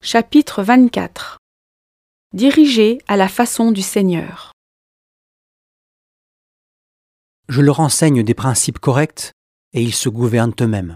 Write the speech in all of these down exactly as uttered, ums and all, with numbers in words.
Chapitre vingt-quatre. Dirigés à la façon du Seigneur. Je leur enseigne des principes corrects et ils se gouvernent eux-mêmes.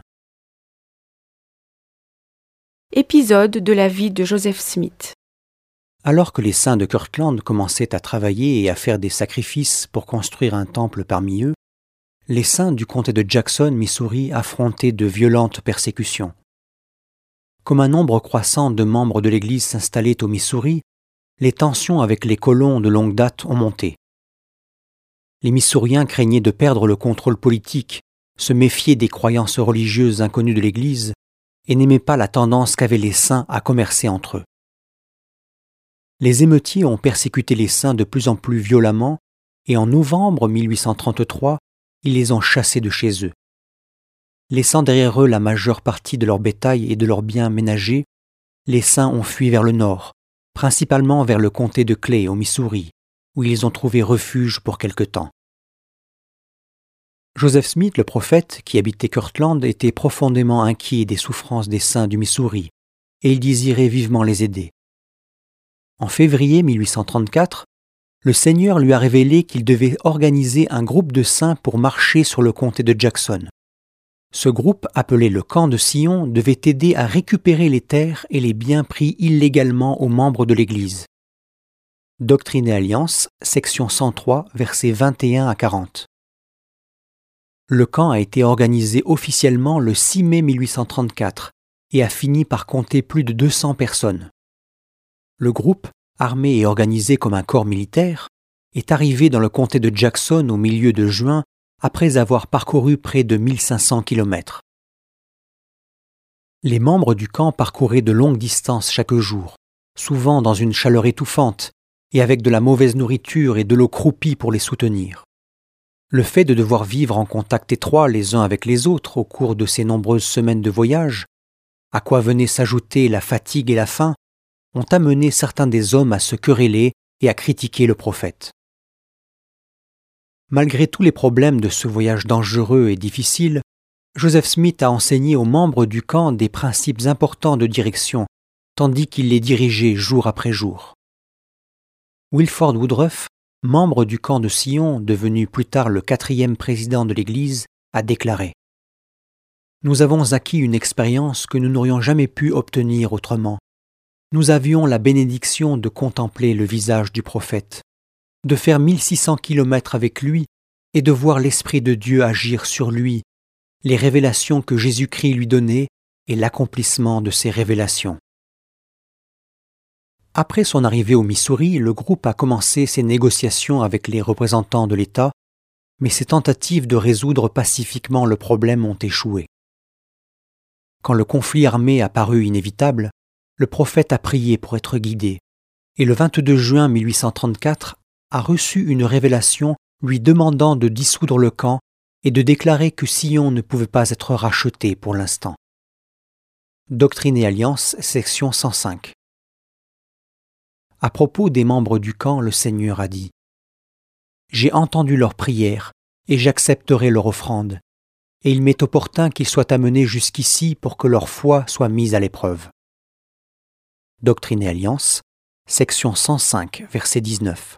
Épisode de la vie de Joseph Smith. Alors que les saints de Kirtland commençaient à travailler et à faire des sacrifices pour construire un temple parmi eux, les saints du comté de Jackson, Missouri, affrontaient de violentes persécutions. Comme un nombre croissant de membres de l'Église s'installait au Missouri, les tensions avec les colons de longue date ont monté. Les Missouriens craignaient de perdre le contrôle politique, se méfiaient des croyances religieuses inconnues de l'Église et n'aimaient pas la tendance qu'avaient les saints à commercer entre eux. Les émeutiers ont persécuté les saints de plus en plus violemment et en novembre mille huit cent trente-trois, ils les ont chassés de chez eux. Laissant derrière eux la majeure partie de leur bétail et de leurs biens ménagers, les saints ont fui vers le nord, principalement vers le comté de Clay au Missouri, où ils ont trouvé refuge pour quelque temps. Joseph Smith, le prophète, qui habitait Kirtland, était profondément inquiet des souffrances des saints du Missouri, et il désirait vivement les aider. En février mille huit cent trente-quatre, le Seigneur lui a révélé qu'il devait organiser un groupe de saints pour marcher sur le comté de Jackson. Ce groupe, appelé le Camp de Sion, devait aider à récupérer les terres et les biens pris illégalement aux membres de l'Église. Doctrine et Alliance, section cent trois, versets vingt et un à quarante. Le camp a été organisé officiellement le six mai mille huit cent trente-quatre et a fini par compter plus de deux cents personnes. Le groupe, armé et organisé comme un corps militaire, est arrivé dans le comté de Jackson au milieu de juin après avoir parcouru près de mille cinq cents kilomètres. Les membres du camp parcouraient de longues distances chaque jour, souvent dans une chaleur étouffante et avec de la mauvaise nourriture et de l'eau croupie pour les soutenir. Le fait de devoir vivre en contact étroit les uns avec les autres au cours de ces nombreuses semaines de voyage, à quoi venaient s'ajouter la fatigue et la faim, ont amené certains des hommes à se quereller et à critiquer le prophète. Malgré tous les problèmes de ce voyage dangereux et difficile, Joseph Smith a enseigné aux membres du camp des principes importants de direction, tandis qu'il les dirigeait jour après jour. Wilford Woodruff, membre du camp de Sion, devenu plus tard le quatrième président de l'Église, a déclaré « Nous avons acquis une expérience que nous n'aurions jamais pu obtenir autrement. Nous avions la bénédiction de contempler le visage du prophète, de faire mille six cents kilomètres avec lui et de voir l'Esprit de Dieu agir sur lui, les révélations que Jésus-Christ lui donnait et l'accomplissement de ces révélations. » Après son arrivée au Missouri, le groupe a commencé ses négociations avec les représentants de l'État, mais ses tentatives de résoudre pacifiquement le problème ont échoué. Quand le conflit armé a paru inévitable, le prophète a prié pour être guidé, et le vingt-deux juin mille huit cent trente-quatre a reçu une révélation lui demandant de dissoudre le camp et de déclarer que Sion ne pouvait pas être racheté pour l'instant. Doctrine et Alliance, section cent cinq. À propos des membres du camp, le Seigneur a dit « J'ai entendu leurs prières et j'accepterai leur offrande, et il m'est opportun qu'ils soient amenés jusqu'ici pour que leur foi soit mise à l'épreuve. » Doctrine et Alliance, section cent cinq, verset dix-neuf.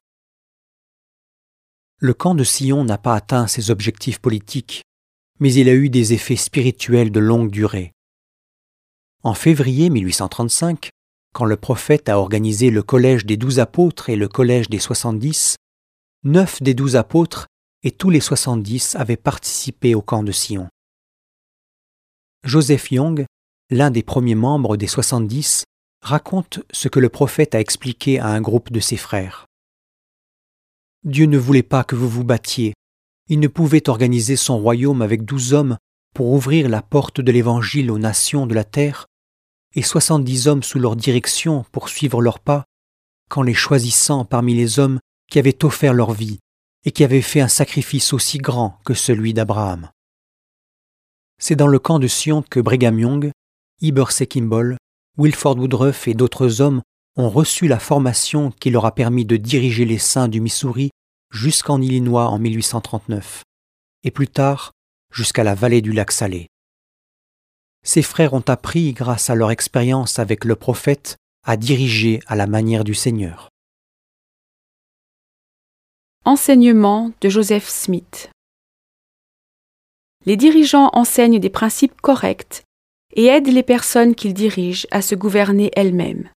Le camp de Sion n'a pas atteint ses objectifs politiques, mais il a eu des effets spirituels de longue durée. En février mille huit cent trente-cinq, quand le prophète a organisé le collège des douze apôtres et le collège des soixante-dix, neuf des douze apôtres et tous les soixante-dix avaient participé au camp de Sion. Joseph Young, l'un des premiers membres des soixante-dix, raconte ce que le prophète a expliqué à un groupe de ses frères. « Dieu ne voulait pas que vous vous battiez. Il ne pouvait organiser son royaume avec douze hommes pour ouvrir la porte de l'Évangile aux nations de la terre et soixante-dix hommes sous leur direction pour suivre leurs pas, qu'en les choisissant parmi les hommes qui avaient offert leur vie et qui avaient fait un sacrifice aussi grand que celui d'Abraham. » C'est dans le camp de Sion que Brigham Young, Heber C. Kimball, Wilford Woodruff et d'autres hommes ont reçu la formation qui leur a permis de diriger les saints du Missouri jusqu'en Illinois en mille huit cent trente-neuf, et plus tard jusqu'à la vallée du lac Salé. ses frères ont appris, grâce à leur expérience avec le prophète, à diriger à la manière du Seigneur. Enseignement de Joseph Smith. Les dirigeants enseignent des principes corrects et aident les personnes qu'ils dirigent à se gouverner elles-mêmes.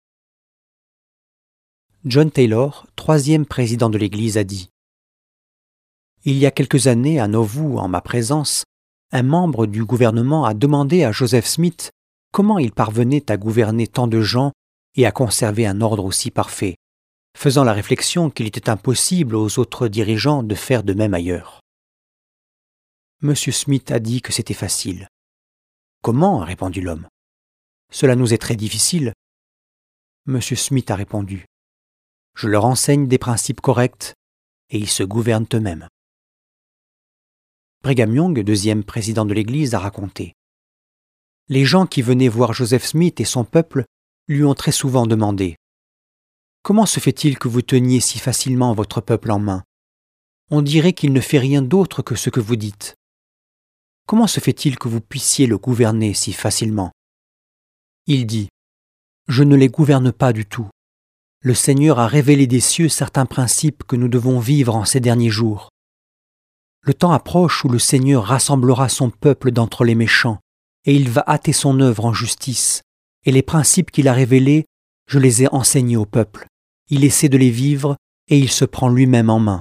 John Taylor, troisième président de l'Église, a dit « Il y a quelques années, à Nauvoo, en ma présence, un membre du gouvernement a demandé à Joseph Smith comment il parvenait à gouverner tant de gens et à conserver un ordre aussi parfait, faisant la réflexion qu'il était impossible aux autres dirigeants de faire de même ailleurs. Monsieur Smith a dit que c'était facile. « Comment ?» a répondu l'homme. « Cela nous est très difficile. » Monsieur Smith a répondu. « Je leur enseigne des principes corrects et ils se gouvernent eux-mêmes. » Brigham Young, deuxième président de l'Église, a raconté. Les gens qui venaient voir Joseph Smith et son peuple lui ont très souvent demandé « Comment se fait-il que vous teniez si facilement votre peuple en main ? On dirait qu'il ne fait rien d'autre que ce que vous dites. Comment se fait-il que vous puissiez le gouverner si facilement ?» Il dit « Je ne les gouverne pas du tout. Le Seigneur a révélé des cieux certains principes que nous devons vivre en ces derniers jours. Le temps approche où le Seigneur rassemblera son peuple d'entre les méchants, et il va hâter son œuvre en justice, et les principes qu'il a révélés, je les ai enseignés au peuple. Il essaie de les vivre, et il se prend lui-même en main. »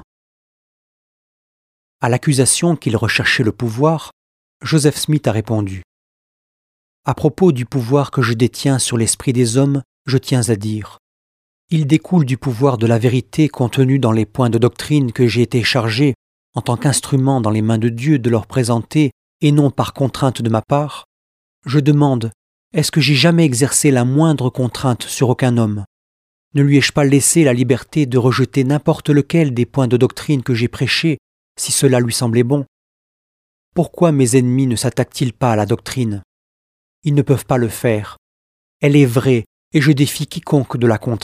À l'accusation qu'il recherchait le pouvoir, Joseph Smith a répondu « À propos du pouvoir que je détiens sur l'esprit des hommes, je tiens à dire, il découle du pouvoir de la vérité contenu dans les points de doctrine que j'ai été chargé, en tant qu'instrument dans les mains de Dieu, de leur présenter, et non par contrainte de ma part. Je demande, est-ce que j'ai jamais exercé la moindre contrainte sur aucun homme? Ne lui ai-je pas laissé la liberté de rejeter n'importe lequel des points de doctrine que j'ai prêchés, si cela lui semblait bon? Pourquoi mes ennemis ne s'attaquent-ils pas à la doctrine? Ils ne peuvent pas le faire. Elle est vraie, et je défie quiconque de la contrer. »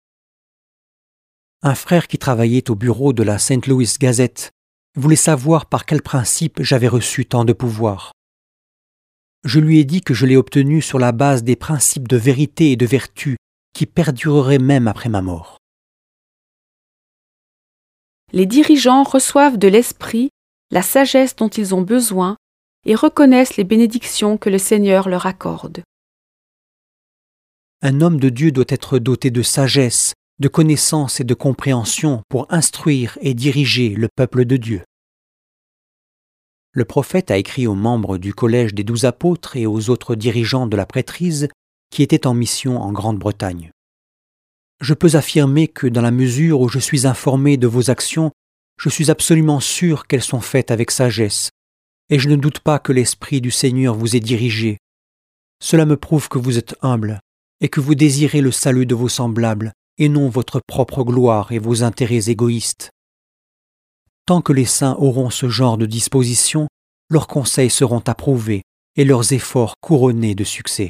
Un frère qui travaillait au bureau de la Saint Louis Gazette voulait savoir par quel principe j'avais reçu tant de pouvoir. Je lui ai dit que je l'ai obtenu sur la base des principes de vérité et de vertu qui perdureraient même après ma mort. Les dirigeants reçoivent de l'Esprit la sagesse dont ils ont besoin et reconnaissent les bénédictions que le Seigneur leur accorde. Un homme de Dieu doit être doté de sagesse, de connaissance et de compréhension pour instruire et diriger le peuple de Dieu. Le prophète a écrit aux membres du collège des douze apôtres et aux autres dirigeants de la prêtrise qui étaient en mission en Grande-Bretagne. Je peux affirmer que dans la mesure où je suis informé de vos actions, je suis absolument sûr qu'elles sont faites avec sagesse, et je ne doute pas que l'Esprit du Seigneur vous ait dirigé. Cela me prouve que vous êtes humble, et que vous désirez le salut de vos semblables, et non votre propre gloire et vos intérêts égoïstes. Tant que les saints auront ce genre de disposition, leurs conseils seront approuvés, et leurs efforts couronnés de succès.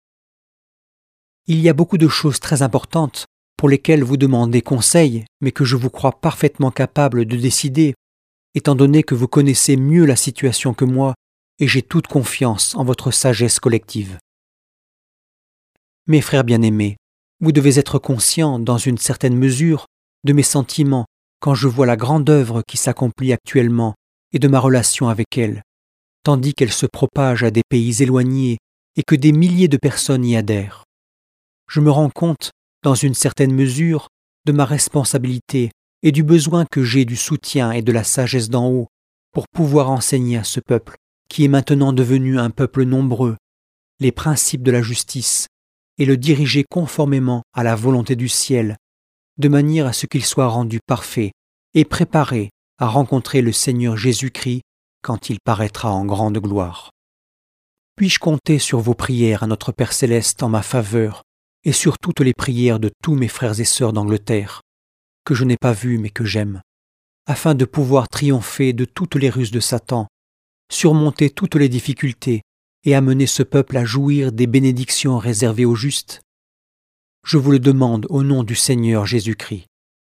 Il y a beaucoup de choses très importantes pour lesquelles vous demandez conseil, mais que je vous crois parfaitement capable de décider, étant donné que vous connaissez mieux la situation que moi, et j'ai toute confiance en votre sagesse collective. Mes frères bien-aimés, vous devez être conscients, dans une certaine mesure, de mes sentiments quand je vois la grande œuvre qui s'accomplit actuellement et de ma relation avec elle, tandis qu'elle se propage à des pays éloignés et que des milliers de personnes y adhèrent. Je me rends compte, dans une certaine mesure, de ma responsabilité et du besoin que j'ai du soutien et de la sagesse d'en haut pour pouvoir enseigner à ce peuple, qui est maintenant devenu un peuple nombreux, les principes de la justice et le diriger conformément à la volonté du ciel, de manière à ce qu'il soit rendu parfait et préparé à rencontrer le Seigneur Jésus-Christ quand il paraîtra en grande gloire. Puis-je compter sur vos prières à notre Père Céleste en ma faveur et sur toutes les prières de tous mes frères et sœurs d'Angleterre, que je n'ai pas vus mais que j'aime, afin de pouvoir triompher de toutes les ruses de Satan, surmonter toutes les difficultés et amener ce peuple à jouir des bénédictions réservées aux justes? Je vous le demande au nom du Seigneur Jésus-Christ.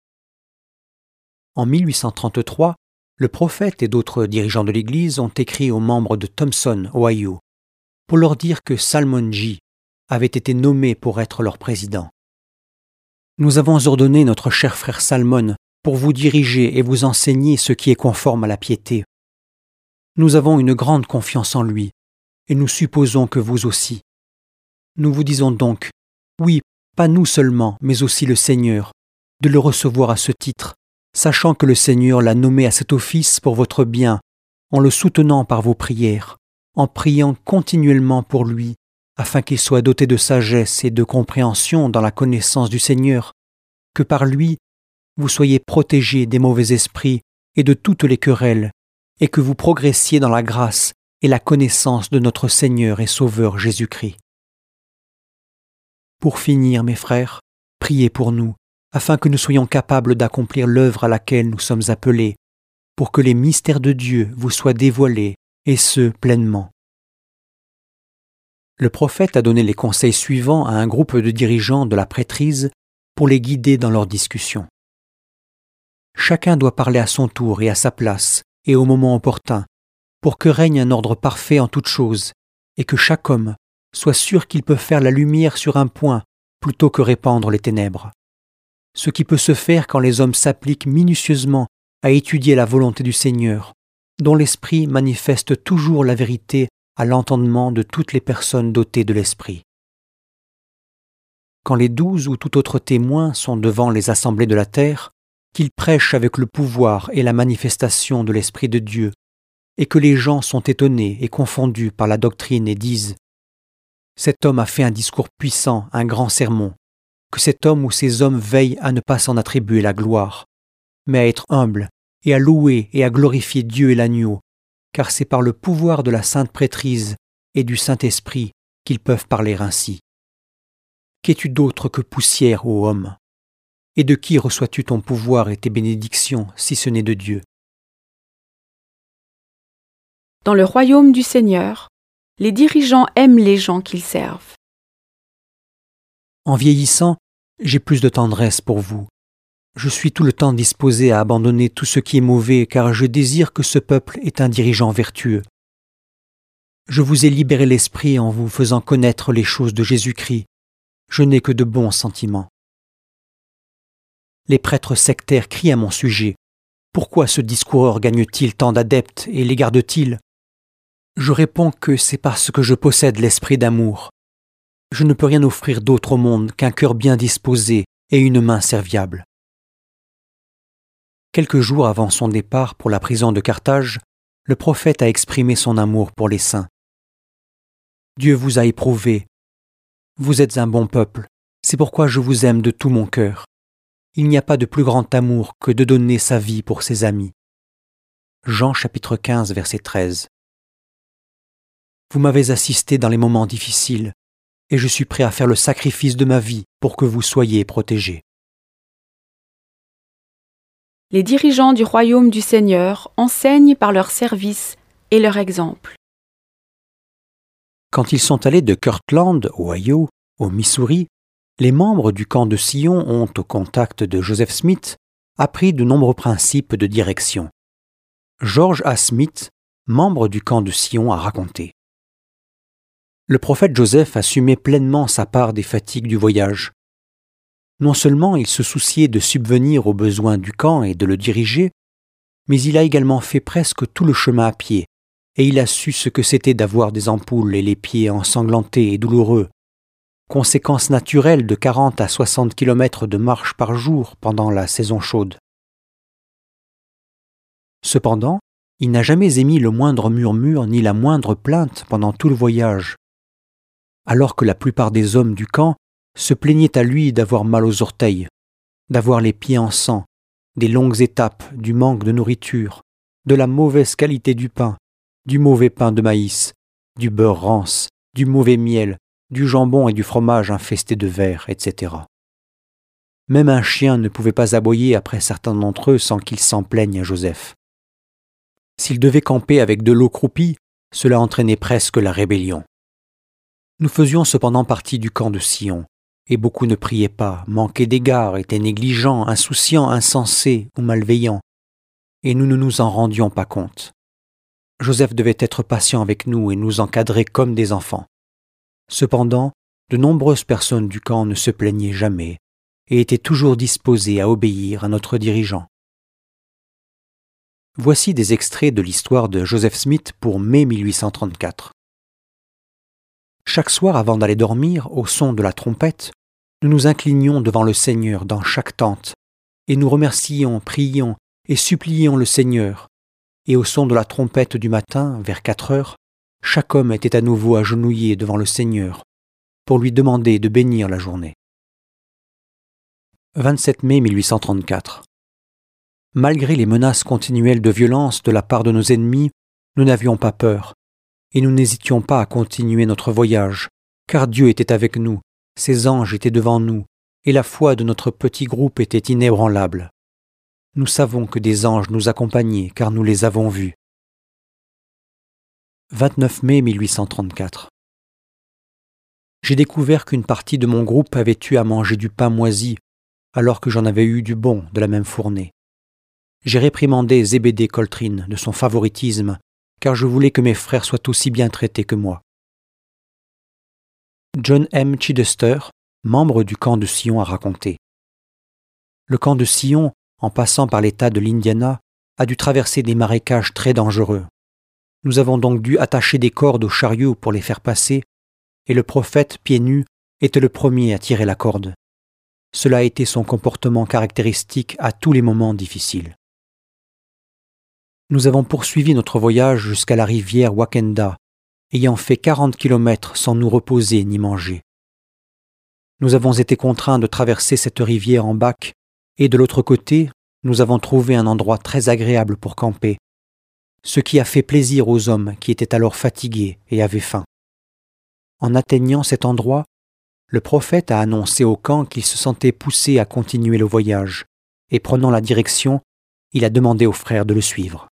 En mille huit cent trente-trois, le prophète et d'autres dirigeants de l'Église ont écrit aux membres de Thompson, Ohio, pour leur dire que Salmonji avait été nommé pour être leur président. Nous avons ordonné notre cher frère Salmon pour vous diriger et vous enseigner ce qui est conforme à la piété. Nous avons une grande confiance en lui, et nous supposons que vous aussi. Nous vous disons donc, oui, pas nous seulement, mais aussi le Seigneur, de le recevoir à ce titre, sachant que le Seigneur l'a nommé à cet office pour votre bien, en le soutenant par vos prières, en priant continuellement pour lui, afin qu'il soit doté de sagesse et de compréhension dans la connaissance du Seigneur, que par lui, vous soyez protégés des mauvais esprits et de toutes les querelles, et que vous progressiez dans la grâce et la connaissance de notre Seigneur et Sauveur Jésus-Christ. Pour finir, mes frères, priez pour nous, afin que nous soyons capables d'accomplir l'œuvre à laquelle nous sommes appelés, pour que les mystères de Dieu vous soient dévoilés, et ce, pleinement. Le prophète a donné les conseils suivants à un groupe de dirigeants de la prêtrise pour les guider dans leurs discussions. Chacun doit parler à son tour et à sa place, et au moment opportun, pour que règne un ordre parfait en toutes choses, et que chaque homme soit sûr qu'il peut faire la lumière sur un point plutôt que répandre les ténèbres. Ce qui peut se faire quand les hommes s'appliquent minutieusement à étudier la volonté du Seigneur, dont l'Esprit manifeste toujours la vérité à l'entendement de toutes les personnes dotées de l'Esprit. Quand les douze ou tout autre témoin sont devant les assemblées de la terre, qu'ils prêchent avec le pouvoir et la manifestation de l'Esprit de Dieu, et que les gens sont étonnés et confondus par la doctrine et disent « Cet homme a fait un discours puissant, un grand sermon », que cet homme ou ces hommes veillent à ne pas s'en attribuer la gloire, mais à être humbles et à louer et à glorifier Dieu et l'agneau, car c'est par le pouvoir de la sainte prêtrise et du Saint-Esprit qu'ils peuvent parler ainsi. Qu'es-tu d'autre que poussière, ô homme ? Et de qui reçois-tu ton pouvoir et tes bénédictions, si ce n'est de Dieu ? Dans le royaume du Seigneur, les dirigeants aiment les gens qu'ils servent. En vieillissant, j'ai plus de tendresse pour vous. Je suis tout le temps disposé à abandonner tout ce qui est mauvais, car je désire que ce peuple ait un dirigeant vertueux. Je vous ai libéré l'esprit en vous faisant connaître les choses de Jésus-Christ. Je n'ai que de bons sentiments. Les prêtres sectaires crient à mon sujet. Pourquoi ce discoureur gagne-t-il tant d'adeptes et les garde-t-il ? Je réponds que c'est parce que je possède l'esprit d'amour. Je ne peux rien offrir d'autre au monde qu'un cœur bien disposé et une main serviable. Quelques jours avant son départ pour la prison de Carthage, le prophète a exprimé son amour pour les saints. Dieu vous a éprouvé. Vous êtes un bon peuple, c'est pourquoi je vous aime de tout mon cœur. Il n'y a pas de plus grand amour que de donner sa vie pour ses amis. Jean chapitre quinze, verset treize. Vous m'avez assisté dans les moments difficiles, et je suis prêt à faire le sacrifice de ma vie pour que vous soyez protégés. Les dirigeants du royaume du Seigneur enseignent par leur service et leur exemple. Quand ils sont allés de Kirtland, Ohio, au Missouri, les membres du camp de Sion ont, au contact de Joseph Smith, appris de nombreux principes de direction. George A. Smith, membre du camp de Sion, a raconté. Le prophète Joseph assumait pleinement sa part des fatigues du voyage. Non seulement il se souciait de subvenir aux besoins du camp et de le diriger, mais il a également fait presque tout le chemin à pied, et il a su ce que c'était d'avoir des ampoules et les pieds ensanglantés et douloureux, conséquence naturelle de quarante à soixante kilomètres de marche par jour pendant la saison chaude. Cependant, il n'a jamais émis le moindre murmure ni la moindre plainte pendant tout le voyage, alors que la plupart des hommes du camp se plaignaient à lui d'avoir mal aux orteils, d'avoir les pieds en sang, des longues étapes, du manque de nourriture, de la mauvaise qualité du pain, du mauvais pain de maïs, du beurre rance, du mauvais miel, du jambon et du fromage infestés de vers, et cetera. Même un chien ne pouvait pas aboyer après certains d'entre eux sans qu'ils s'en plaignent à Joseph. S'ils devaient camper avec de l'eau croupie, cela entraînait presque la rébellion. Nous faisions cependant partie du camp de Sion, et beaucoup ne priaient pas, manquaient d'égard, étaient négligents, insouciants, insensés ou malveillants, et nous ne nous en rendions pas compte. Joseph devait être patient avec nous et nous encadrer comme des enfants. Cependant, de nombreuses personnes du camp ne se plaignaient jamais et étaient toujours disposées à obéir à notre dirigeant. Voici des extraits de l'histoire de Joseph Smith pour mai mille huit cent trente-quatre. Chaque soir avant d'aller dormir, au son de la trompette, nous nous inclinions devant le Seigneur dans chaque tente, et nous remercions, prions et supplions le Seigneur. Et au son de la trompette du matin, vers quatre heures, chaque homme était à nouveau agenouillé devant le Seigneur, pour lui demander de bénir la journée. vingt-sept mai mille huit cent trente-quatre. Malgré les menaces continuelles de violence de la part de nos ennemis, nous n'avions pas peur, et nous n'hésitions pas à continuer notre voyage, car Dieu était avec nous, ses anges étaient devant nous, et la foi de notre petit groupe était inébranlable. Nous savons que des anges nous accompagnaient, car nous les avons vus. vingt-neuf mai mille huit cent trente-quatre. J'ai découvert qu'une partie de mon groupe avait eu à manger du pain moisi, alors que j'en avais eu du bon de la même fournée. J'ai réprimandé Zébédée Coltrane de son favoritisme, car je voulais que mes frères soient aussi bien traités que moi. John M. Chidester, membre du camp de Sion, a raconté. Le camp de Sion, en passant par l'État de l'Indiana, a dû traverser des marécages très dangereux. Nous avons donc dû attacher des cordes aux chariots pour les faire passer, et le prophète, pieds nus, était le premier à tirer la corde. Cela a été son comportement caractéristique à tous les moments difficiles. Nous avons poursuivi notre voyage jusqu'à la rivière Wakenda, ayant fait quarante kilomètres sans nous reposer ni manger. Nous avons été contraints de traverser cette rivière en bac, et de l'autre côté, nous avons trouvé un endroit très agréable pour camper, ce qui a fait plaisir aux hommes qui étaient alors fatigués et avaient faim. En atteignant cet endroit, le prophète a annoncé au camp qu'il se sentait poussé à continuer le voyage, et prenant la direction, il a demandé aux frères de le suivre.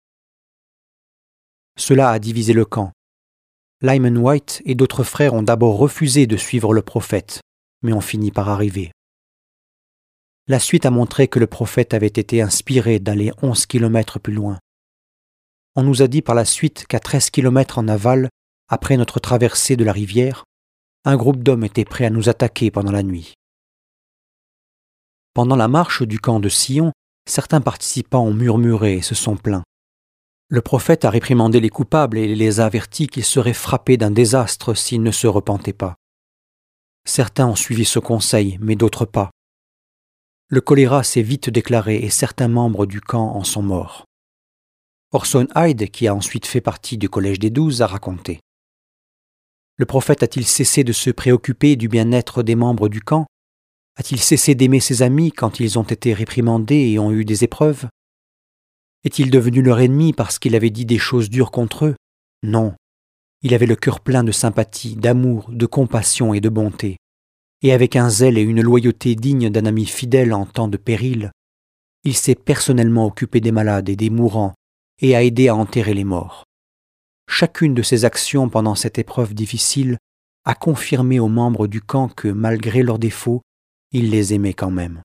Cela a divisé le camp. Lyman White et d'autres frères ont d'abord refusé de suivre le prophète, mais ont fini par arriver. La suite a montré que le prophète avait été inspiré d'aller onze kilomètres plus loin. On nous a dit par la suite qu'à treize kilomètres en aval, après notre traversée de la rivière, un groupe d'hommes était prêt à nous attaquer pendant la nuit. Pendant la marche du camp de Sion, certains participants ont murmuré et se sont plaints. Le prophète a réprimandé les coupables et les a avertis qu'ils seraient frappés d'un désastre s'ils ne se repentaient pas. Certains ont suivi ce conseil, mais d'autres pas. Le choléra s'est vite déclaré et certains membres du camp en sont morts. Orson Hyde, qui a ensuite fait partie du Collège des Douze, a raconté. Le prophète a-t-il cessé de se préoccuper du bien-être des membres du camp? A-t-il cessé d'aimer ses amis quand ils ont été réprimandés et ont eu des épreuves? Est-il devenu leur ennemi parce qu'il avait dit des choses dures contre eux? Non. Il avait le cœur plein de sympathie, d'amour, de compassion et de bonté. Et avec un zèle et une loyauté dignes d'un ami fidèle en temps de péril, il s'est personnellement occupé des malades et des mourants et a aidé à enterrer les morts. Chacune de ses actions pendant cette épreuve difficile a confirmé aux membres du camp que, malgré leurs défauts, il les aimait quand même.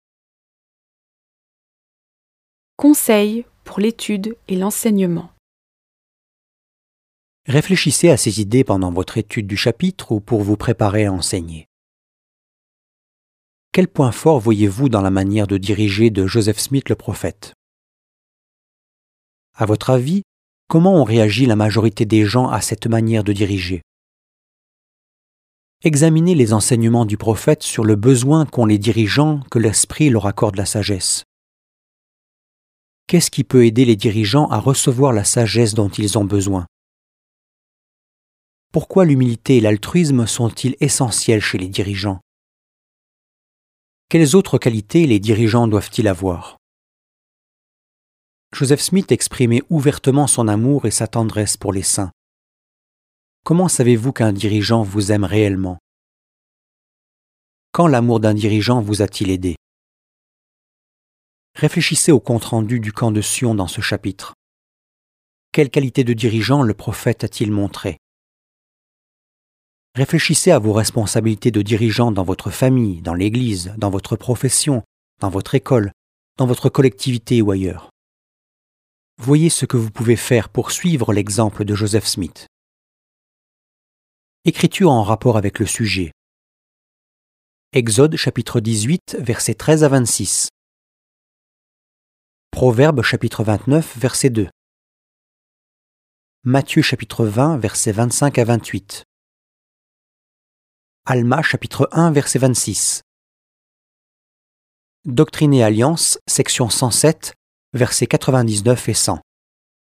Conseils pour l'étude et l'enseignement. Réfléchissez à ces idées pendant votre étude du chapitre ou pour vous préparer à enseigner. Quel point fort voyez-vous dans la manière de diriger de Joseph Smith le prophète? À votre avis, comment ont réagi la majorité des gens à cette manière de diriger? Examinez les enseignements du prophète sur le besoin qu'ont les dirigeants que l'Esprit leur accorde la sagesse. Qu'est-ce qui peut aider les dirigeants à recevoir la sagesse dont ils ont besoin? Pourquoi l'humilité et l'altruisme sont-ils essentiels chez les dirigeants? Quelles autres qualités les dirigeants doivent-ils avoir? Joseph Smith exprimait ouvertement son amour et sa tendresse pour les saints. Comment savez-vous qu'un dirigeant vous aime réellement? Quand l'amour d'un dirigeant vous a-t-il aidé? Réfléchissez au compte-rendu du camp de Sion dans ce chapitre. Quelle qualité de dirigeant le prophète a-t-il montré? Réfléchissez à vos responsabilités de dirigeant dans votre famille, dans l'Église, dans votre profession, dans votre école, dans votre collectivité ou ailleurs. Voyez ce que vous pouvez faire pour suivre l'exemple de Joseph Smith. Écriture en rapport avec le sujet. Exode chapitre dix-huit, versets treize à vingt-six. Proverbes chapitre vingt-neuf, verset deux. Matthieu chapitre vingt, versets vingt-cinq à vingt-huit. Alma chapitre un, verset vingt-six. Doctrine et Alliance, section cent sept, versets quatre-vingt-dix-neuf et cent.